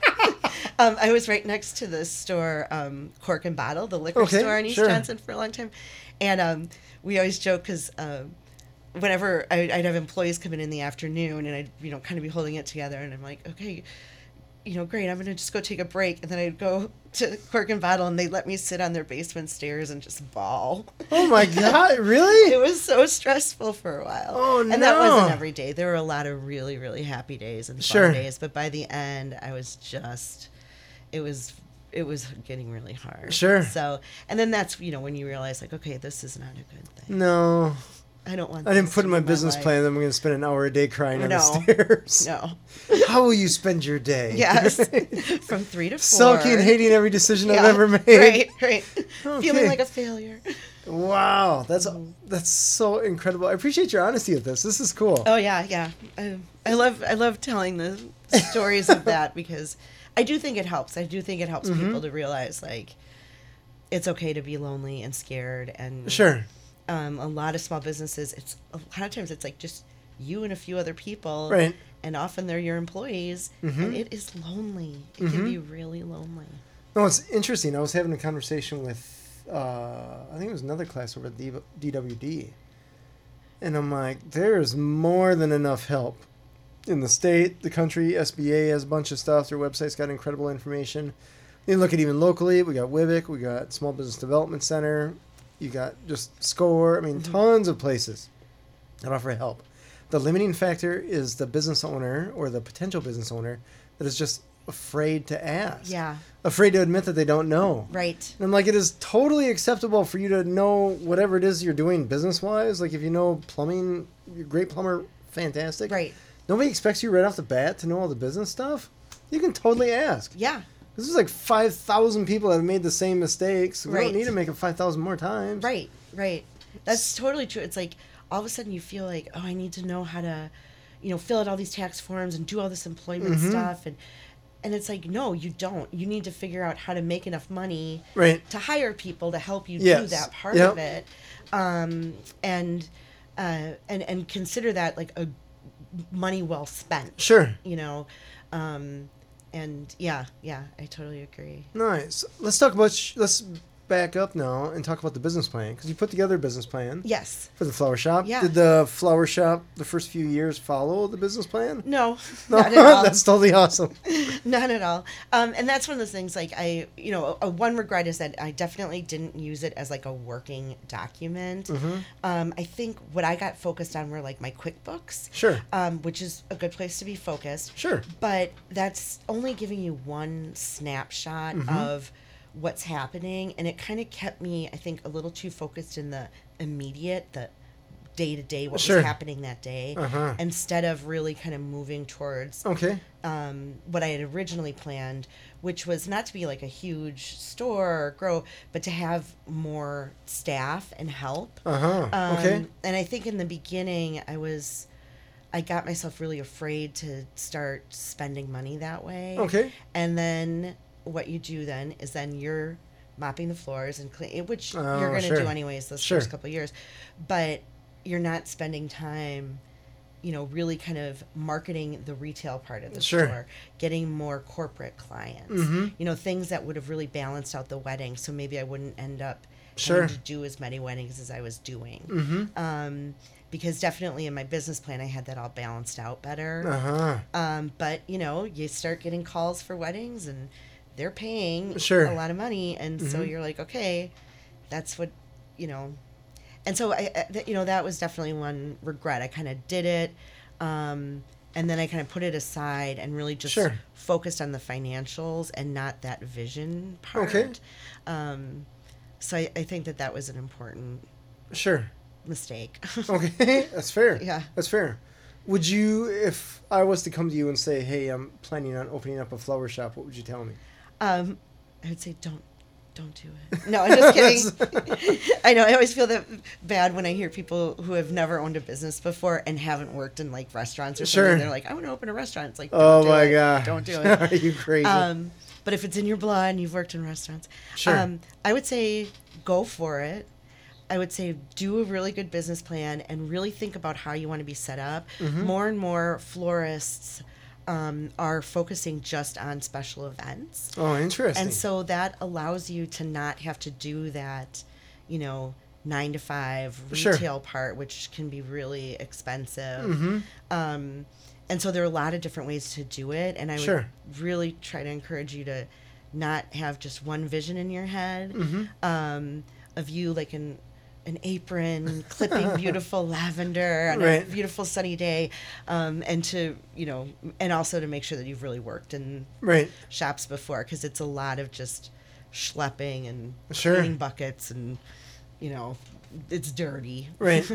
I was right next to the store, Cork and Bottle, the liquor store in East Johnson for a long time. And we always joke because whenever I'd have employees come in the afternoon, and I'd, you know, kind of be holding it together, and I'm like, okay, you know, great, I'm going to just go take a break. And then I'd go to Cork and Bottle, and they'd let me sit on their basement stairs and just bawl. Oh, my God. Really? It was so stressful for a while. Oh, no. And that wasn't every day. There were a lot of really, really happy days and fun days. But by the end, I was just, it was getting really hard. Sure. So, and then that's, you know, when you realize, like, okay, this is not a good thing. No. I don't want I didn't this put to in my be business life. plan that I'm going to spend an hour a day crying on the No. stairs. No. How will you spend your day? Yes. From 3 to 4. Sulky and hating every decision I've Yeah. ever made. Right. Okay. Feeling like a failure. Wow, that's so incredible. I appreciate your honesty with this. This is cool. Oh yeah. I love telling the stories of that because I do think it helps. I do think it helps people to realize, like, it's okay to be lonely and scared. And Sure. a lot of small businesses, it's a lot of times it's like just you and a few other people, Right. And often they're your employees, and it is lonely. It can be really lonely. No, it's interesting. I was having a conversation with, I think it was another class over at DWD. And I'm like, there's more than enough help in the state, the country. SBA has a bunch of stuff. Their website's got incredible information. You look at even locally, we got WIBIC, we got Small Business Development Center, you got just SCORE. I mean, tons of places that offer help. The limiting factor is the business owner or the potential business owner that is just afraid to ask. Yeah. Afraid to admit that they don't know. Right. And I'm like, it is totally acceptable for you to know whatever it is you're doing business-wise. Like, if you know plumbing, you're a great plumber, fantastic. Right. Nobody expects you right off the bat to know all the business stuff. You can totally ask. Yeah. This is like 5,000 people that have made the same mistakes. We Right. don't need to make it 5,000 more times. Right. That's totally true. It's like all of a sudden you feel like, oh, I need to know how to, you know, fill out all these tax forms and do all this employment stuff. And it's like, no, you don't. You need to figure out how to make enough money to hire people to help you do that part of it. And consider that like a money well spent. Sure. You know, and yeah, I totally agree. Nice. Let's talk about, let's back up now and talk about the business plan. Because you put together a business plan. Yes. For the flower shop. Yeah. Did the flower shop, the first few years, follow the business plan? No, not at all. That's totally awesome. Not at all. And that's one of those things, like, one regret is that I definitely didn't use it as, like, a working document. I think what I got focused on were, like, my QuickBooks. Sure. Which is a good place to be focused. Sure. But that's only giving you one snapshot of what's happening. And it kind of kept me, I think, a little too focused in the immediate, the day-to-day, what was happening that day, instead of really kind of moving towards what I had originally planned, which was not to be like a huge store or grow, but to have more staff and help. And I think in the beginning, I got myself really afraid to start spending money that way. And then what you do then is then you're mopping the floors and clean, which you're going to do anyways this first couple of years, but you're not spending time, you know, really kind of marketing the retail part of the store, getting more corporate clients, you know, things that would have really balanced out the wedding. So maybe I wouldn't end up having to do as many weddings as I was doing. Because definitely in my business plan, I had that all balanced out better. But, you know, you start getting calls for weddings and they're paying a lot of money. And so you're like, okay, that's what, you know. And so, that was definitely one regret. I kind of did it. And then I kind of put it aside and really just focused on the financials and not that vision part. So I think that was an important mistake. That's fair. Yeah. That's fair. Would you, if I was to come to you and say, hey, I'm planning on opening up a flower shop, what would you tell me? I would say Don't do it. No, I'm just kidding. I know. I always feel that bad when I hear people who have never owned a business before and haven't worked in like restaurants or something. Sure. They're like, I want to open a restaurant. It's like, Oh my God. Don't do it. Are you crazy? But if it's in your blood and you've worked in restaurants, Sure. I would say go for it. I would say do a really good business plan and really think about how you want to be set up. More and more florists are focusing just on special events. Oh, interesting. And so that allows you to not have to do that, 9 to 5 retail Sure. part, which can be really expensive. Mm-hmm. And so there are a lot of different ways to do it. And I would Sure. really try to encourage you to not have just one vision in your head of you like an apron, clipping beautiful lavender on a Right. beautiful sunny day, and to, and also to make sure that you've really worked in Right. shops before, because it's a lot of just schlepping and Sure. cleaning buckets and, it's dirty. Right.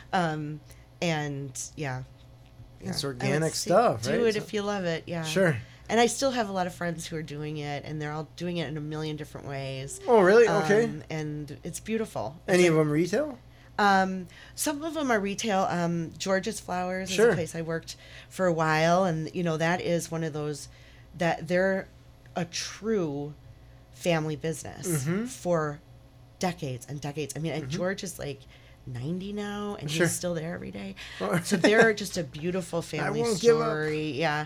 And yeah. It's I would organic say stuff, do right? it So- if you love it, yeah. Sure. And I still have a lot of friends who are doing it, and they're all doing it in a million different ways. Oh, really? Okay. And it's beautiful. Any of them retail? Some of them are retail. George's Flowers is Sure. a place I worked for a while, and that is one of those that they're a true family business for decades and decades. I mean, and George is like 90 now, and Sure. he's still there every day. So they're just a beautiful family won't give up. story. Yeah.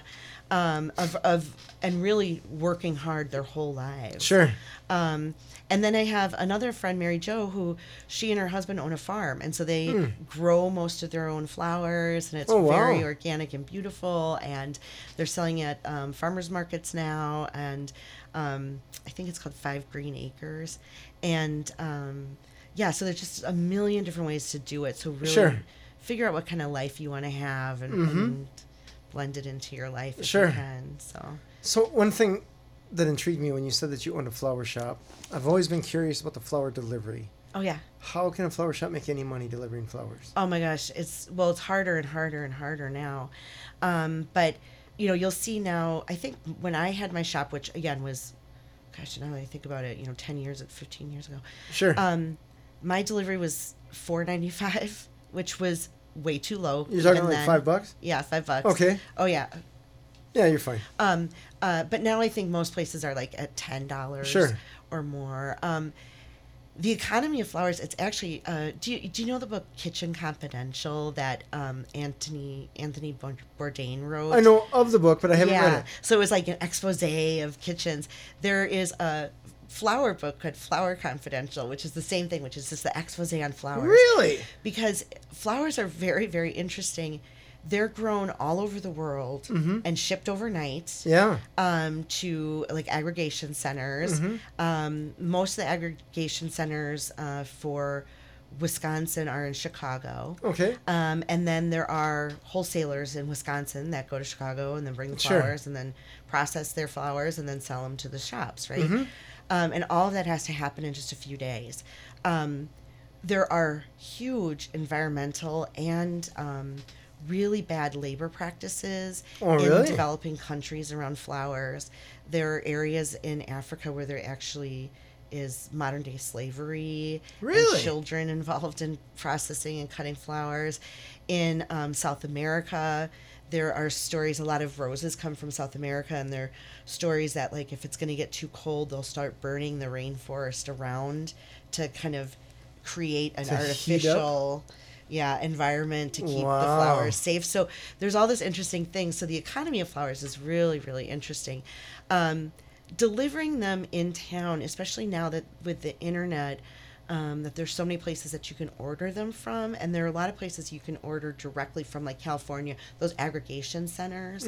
Of and really working hard their whole lives. Sure. And then I have another friend, Mary Jo, who she and her husband own a farm, and so they grow most of their own flowers, and it's Oh, wow. very organic and beautiful. And they're selling at farmers markets now, and I think it's called 5 Green Acres, and yeah, so there's just a million different ways to do it. So really Sure. figure out what kind of life you want to have, and blend it into your life if Sure. you can. So one thing that intrigued me when you said that you owned a flower shop, I've always been curious about the flower delivery. Oh yeah. How can a flower shop make any money delivering flowers? Oh my gosh, it's harder and harder and harder now. But you'll see now, I think when I had my shop, which again was, gosh, now that I think about it, 15 years ago. Sure. My delivery was $4.95, which was way too low. You're talking even like then. $5? Yeah, $5. Okay. Oh yeah. Yeah, you're fine. But now I think most places are like at $10 Sure. or more. The Economy of Flowers, it's actually, do you know the book Kitchen Confidential that Anthony Bourdain wrote? I know of the book, but I haven't read it. So it was like an expose of kitchens. There is a flower book called Flower Confidential, which is the same thing, which is just the expose on flowers. Really? Because flowers are very, very interesting. They're grown all over the world and shipped overnight. Yeah. To like aggregation centers. Most of the aggregation centers for Wisconsin are in Chicago. Okay. And then there are wholesalers in Wisconsin that go to Chicago and then bring the Sure. flowers and then process their flowers and then sell them to the shops, right? And all of that has to happen in just a few days. There are huge environmental and really bad labor practices Oh, in really? developing countries around flowers. There are areas in Africa where there actually is modern day slavery Really? and children involved in processing and cutting flowers. In South America, there are stories, a lot of roses come from South America, and there are stories that like if it's going to get too cold, they'll start burning the rainforest around to kind of create an To heat up? artificial environment to keep the Wow. flowers safe. So there's all this interesting things. So the Economy of Flowers is really, really interesting. Delivering them in town, especially now that with the internet, that there's so many places that you can order them from, and there are a lot of places you can order directly from, like California, those aggregation centers.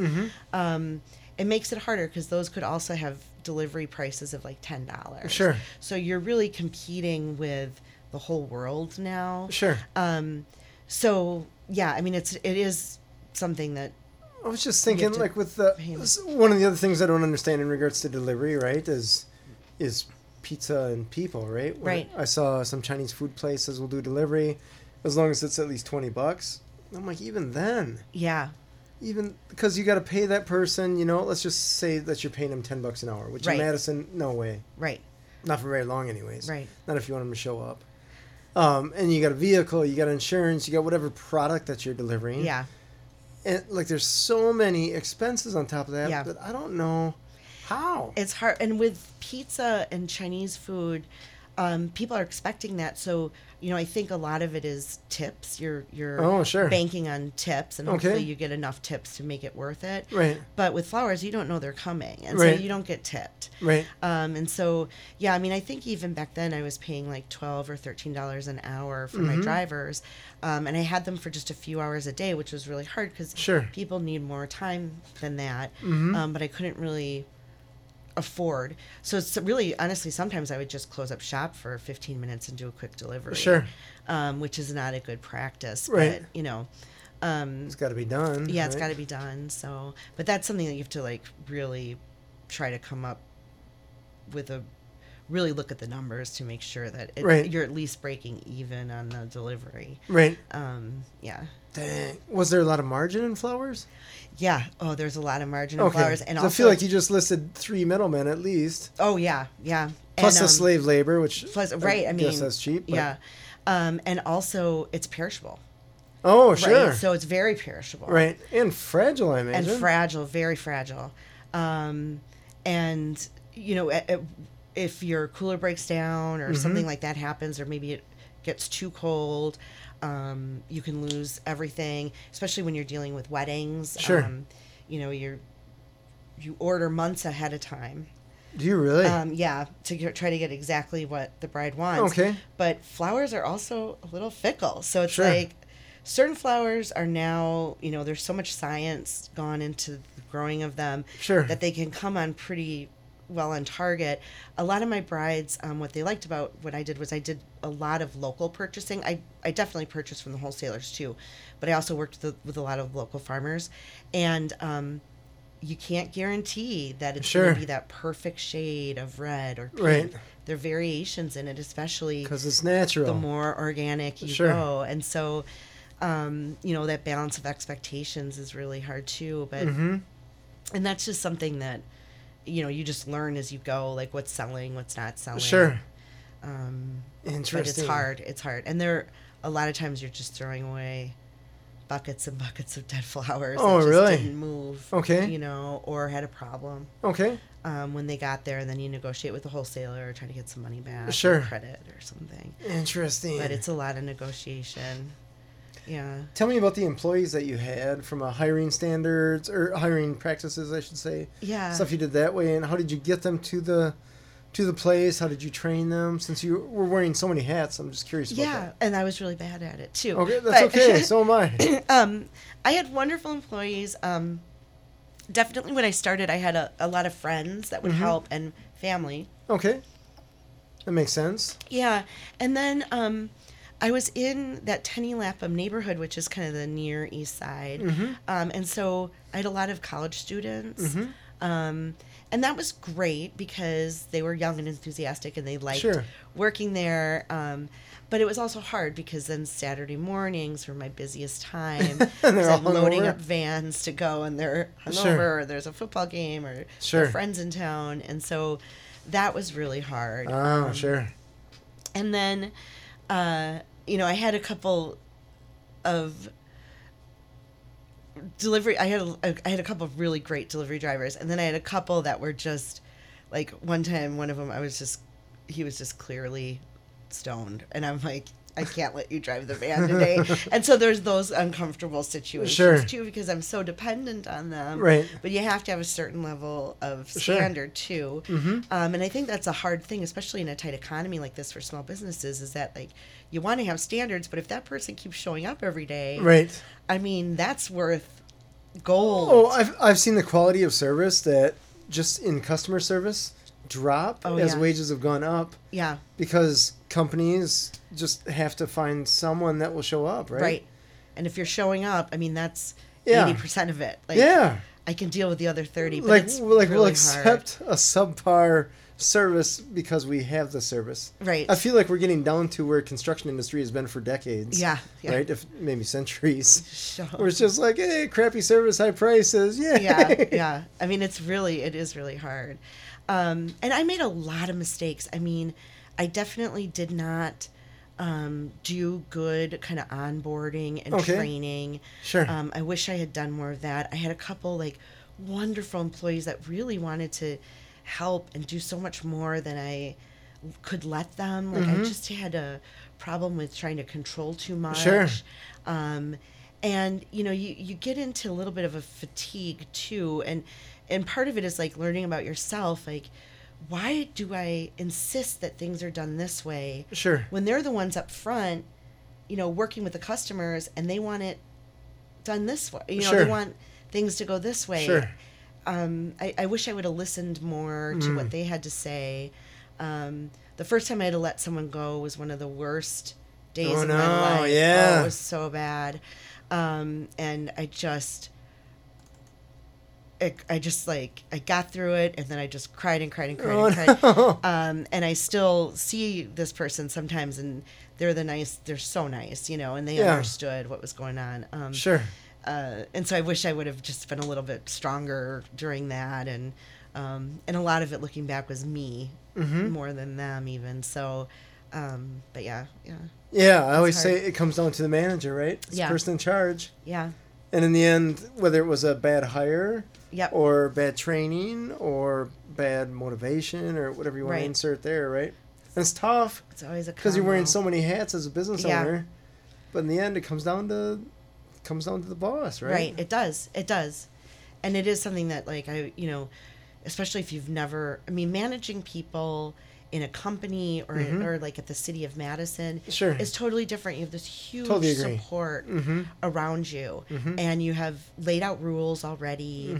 It makes it harder because those could also have delivery prices of like $10. Sure. So you're really competing with the whole world now. Sure. So yeah, I mean it is something that I was just thinking, to like with the pay them. one of the other things I don't understand in regards to delivery, right, is pizza and people, right? Right. I saw some Chinese food places will do delivery, as long as it's at least $20. I'm like, even then, even because you got to pay that person, let's just say that you're paying them $10 an hour, which Right. in Madison, no way. right. Not for very long, anyways. Right. Not if you want them to show up. And you got a vehicle, you got insurance, you got whatever product that you're delivering. Yeah. And like, there's so many expenses on top of that. Yeah. But I don't know how. It's hard. And with pizza and Chinese food, people are expecting that. So, I think a lot of it is tips. You're Oh, sure. banking on tips, and Okay. hopefully you get enough tips to make it worth it. Right. But with flowers, you don't know they're coming, and Right. so you don't get tipped. Right. And so, yeah, I mean, I think even back then I was paying like $12 or $13 an hour for my drivers, and I had them for just a few hours a day, which was really hard because Sure. people need more time than that. Mm-hmm. But I couldn't really afford. So it's really, honestly, sometimes I would just close up shop for 15 minutes and do a quick delivery. Sure. Which is not a good practice. Right. But, It's got to be done. yeah, it's right? got to be done. So, but that's something that you have to like really try to come up with really look at the numbers to make sure that Right. you're at least breaking even on the delivery. Right. Yeah. Dang. Was there a lot of margin in flowers? Yeah. Oh, there's a lot of margin in flowers. And So also, I feel like you just listed 3 middlemen at least. oh, yeah. Yeah. Plus and, the slave labor, which plus, right. I mean, guess that's cheap. But... yeah. And also it's perishable. Oh, sure. Right? So it's very perishable. Right. And fragile, I imagine. And fragile, very fragile. And, if your cooler breaks down or something like that happens, or maybe it gets too cold, you can lose everything, especially when you're dealing with weddings. Sure. You order months ahead of time. Do you really? Yeah, to try to get exactly what the bride wants. Okay. But flowers are also a little fickle. So it's Sure. like certain flowers are now, there's so much science gone into the growing of them Sure. that they can come on pretty well on target. A lot of my brides, what they liked about what I did was I did a lot of local purchasing. I definitely purchased from the wholesalers too, but I also worked with a lot of local farmers. And you can't guarantee that it's Sure. going to be that perfect shade of red or pink. Right. There are variations in it, especially Because it's natural. the more organic you Sure. go. And so, that balance of expectations is really hard too. But Mm-hmm. and that's just something that, you just learn as you go, like what's selling, what's not selling. Sure. But it's hard. It's hard. And a lot of times you're just throwing away buckets and buckets of dead flowers Oh, that just really? didn't move. Okay. Or had a problem Okay. when they got there, and then you negotiate with the wholesaler or try to get some money back, Sure. or credit or something. Interesting. But it's a lot of negotiation. Yeah. Tell me about the employees that you had from a hiring standards or hiring practices, I should say. Yeah. Stuff you did that way, and how did you get them to the place? How did you train them? Since you were wearing so many hats, I'm just curious about Yeah, that. and I was really bad at it too. Okay, that's But- okay. So am I. I had wonderful employees. Definitely when I started, I had a lot of friends that would help and family. Okay. That makes sense. Yeah, and then I was in that Tenny Lapham neighborhood, which is kind of the near east side. And so I had a lot of college students. And that was great because they were young and enthusiastic and they liked Sure. working there. But it was also hard because then Saturday mornings were my busiest time. And they're all I'm loading hungover? up vans to go, and they're hungover, Sure. or there's a football game, or Sure. their friends in town. And so that was really hard. Oh, sure. And then, I had a couple of delivery. I had a couple of really great delivery drivers, and then I had a couple that were just like, one time, one of them, he was just clearly stoned, and I'm like, I can't let you drive the van today. And so there's those uncomfortable situations Sure. too, because I'm so dependent on them. Right. But you have to have a certain level of Sure. standard too. And I think that's a hard thing, especially in a tight economy like this for small businesses, is that like you want to have standards, but if that person keeps showing up every day, Right. I mean, that's worth gold. Oh, I've seen the quality of service that just in customer service drop as yeah. wages have gone up Yeah. because companies just have to find someone that will show up, right? Right. And if you're showing up, I mean, that's Yeah. 80% of it. Like, Yeah. I can deal with the other 30, but Like it's we'll really accept a subpar service because we have the service. Right. I feel like we're getting down to where construction industry has been for decades. Yeah, yeah. Right? If maybe centuries. So, Where it's just like, hey, crappy service, high prices. Yeah. yeah, yeah. I mean, it is really hard. And I made a lot of mistakes. I mean, I definitely did not do good kind of onboarding and training. Sure. I wish I had done more of that. I had a couple like wonderful employees that really wanted to help and do so much more than I could let them. Like I just had a problem with trying to control too much. Sure. And you get into a little bit of a fatigue too, and part of it is like learning about yourself, like why do I insist that things are done this way? Sure. When they're the ones up front, working with the customers and they want it done this way. Sure. They want things to go this way. Sure. I wish I would have listened more to what they had to say. The first time I had to let someone go was one of the worst days of my life. Yeah. Oh, it was so bad. And I just I got through it, and then I just cried and cried and cried and cried. No. And I still see this person sometimes, and they're so nice, and they understood what was going on. Sure. And so I wish I would have just been a little bit stronger during that, and a lot of it looking back was me more than them even. So, but yeah. Yeah, I always say it comes down to the manager, right? It's the person in charge. Yeah. And in the end, whether it was a bad hire Yep. or bad training or bad motivation or whatever you want to insert there, right? And it's tough. It's always a because you're wearing so many hats as a business Yeah. owner. But in the end, it comes down to the boss, right? Right. It does. And it is something that, like, especially if you've never, managing people in a company or like at the city of Madison is totally different. You have this huge support around you, and you have laid out rules already.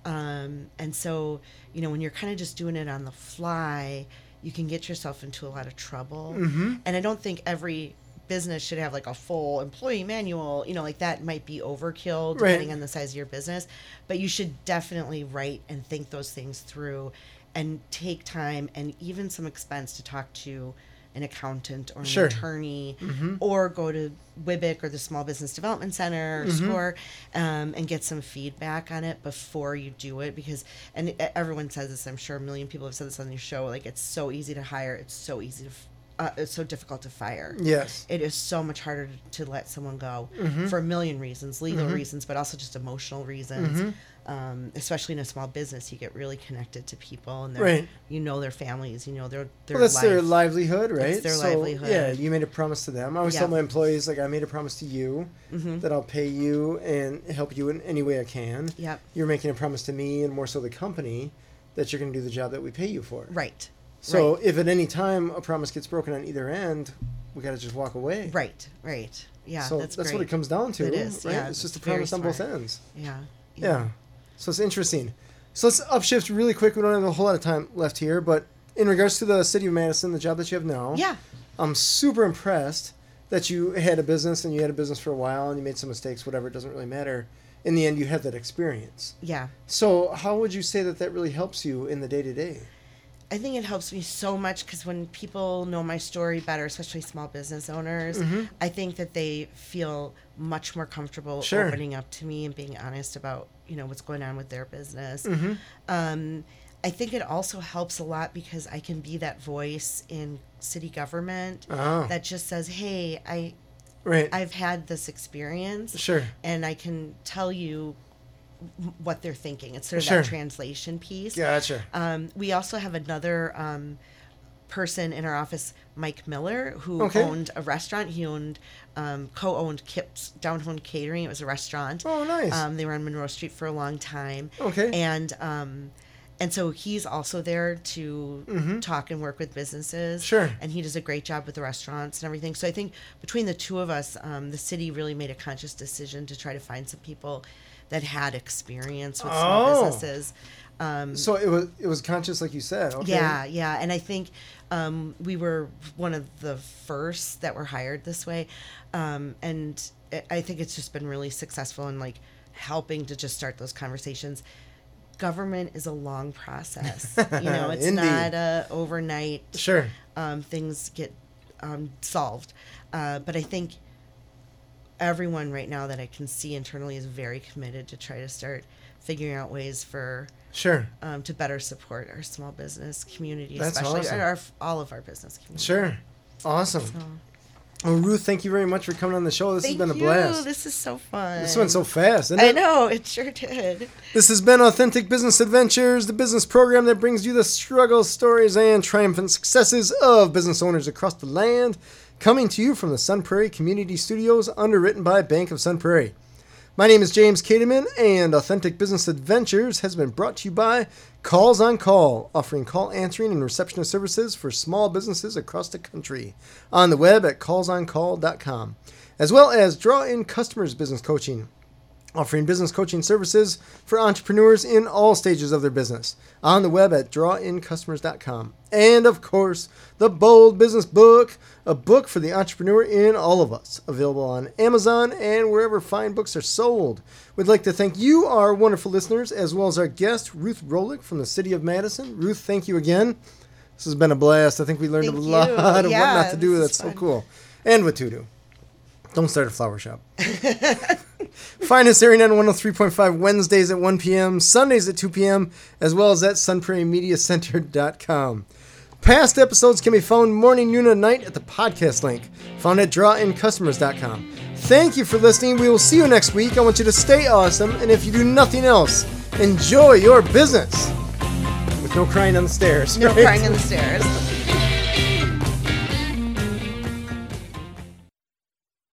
And so, when you're kind of just doing it on the fly, you can get yourself into a lot of trouble. And I don't think every business should have like a full employee manual, like that might be overkill depending on the size of your business, but you should definitely write and think those things through and take time and even some expense to talk to an accountant or an attorney or go to WIBIC or the Small Business Development Center or SCORE and get some feedback on it before you do it, because, and everyone says this, I'm sure a million people have said this on your show, like it's so easy to hire, it's so easy to it's so difficult to fire. Yes. It is so much harder to let someone go for a million reasons, legal reasons, but also just emotional reasons. Especially in a small business, you get really connected to people, and their families, their that's their livelihood, right? It's their livelihood. Yeah, you made a promise to them. I always tell my employees, like, I made a promise to you that I'll pay you and help you in any way I can. Yep. You're making a promise to me and more so the company that you're going to do the job that we pay you for. Right. So if at any time a promise gets broken on either end, we got to just walk away. Right. Yeah, so that's what it comes down to. It is, right? yeah. It's just a promise on both ends. Yeah. So it's interesting. So let's upshift really quick. We don't have a whole lot of time left here, but in regards to the city of Madison, the job that you have now, I'm super impressed that you had a business and you had a business for a while and you made some mistakes, whatever, it doesn't really matter. In the end, you had that experience. Yeah. So how would you say that really helps you in the day-to-day? I think it helps me so much because when people know my story better, especially small business owners, I think that they feel much more comfortable opening up to me and being honest about, what's going on with their business. I think it also helps a lot because I can be that voice in city government that just says, hey, I've had this experience. And I can tell you what they're thinking. It's sort of that translation piece. Gotcha. We also have another person in our office, Mike Miller, who owned a restaurant. He co-owned Kip's Downhome Catering. It was a restaurant. Oh, nice. They were on Monroe Street for a long time. Okay. And so he's also there to talk and work with businesses. And he does a great job with the restaurants and everything. So I think between the two of us, the city really made a conscious decision to try to find some people that had experience with small businesses. So it was conscious, like you said. Okay. Yeah. And I think we were one of the first that were hired this way. And I think it's just been really successful in like helping to just start those conversations. Government is a long process. It's not a overnight. Things get solved. But I think everyone right now that I can see internally is very committed to try to start figuring out ways for Sure. To better support our small business community, That's especially awesome. all of our business community. Sure. Awesome. Well, Ruth, thank you very much for coming on the show. This has been a blast. This is so fun. This went so fast, didn't it? I know, it sure did. This has been Authentic Business Adventures, the business program that brings you the struggles, stories, and triumphant successes of business owners across the land, coming to you from the Sun Prairie Community Studios, underwritten by Bank of Sun Prairie. My name is James Kateman, and Authentic Business Adventures has been brought to you by Calls on Call, offering call answering and receptionist services for small businesses across the country, on the web at callsoncall.com, as well as Draw In Customers Business Coaching, offering business coaching services for entrepreneurs in all stages of their business, on the web at drawincustomers.com. And, of course, The Bold Business Book, a book for the entrepreneur in all of us, available on Amazon and wherever fine books are sold. We'd like to thank you, our wonderful listeners, as well as our guest, Ruth Rolick from the city of Madison. Ruth, thank you again. This has been a blast. I think we learned a lot of what not to do. That's so cool. And what to do. Don't start a flower shop. Find us airing on 103.5 Wednesdays at 1 p.m., Sundays at 2 p.m., as well as at sunprairiemediacenter.com. Past episodes can be found morning, noon, and night at the podcast link, found at drawincustomers.com. Thank you for listening. We will see you next week. I want you to stay awesome, and if you do nothing else, enjoy your business. With no crying on the stairs. No crying on the stairs.